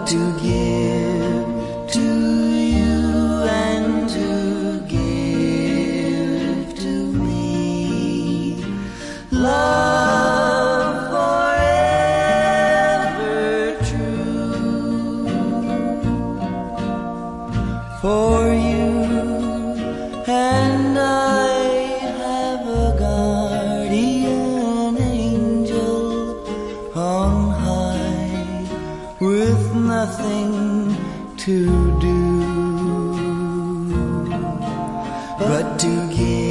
to give to you and to give to me. Love forever true. For you and I have a guardian angel on high, with nothing to do but to give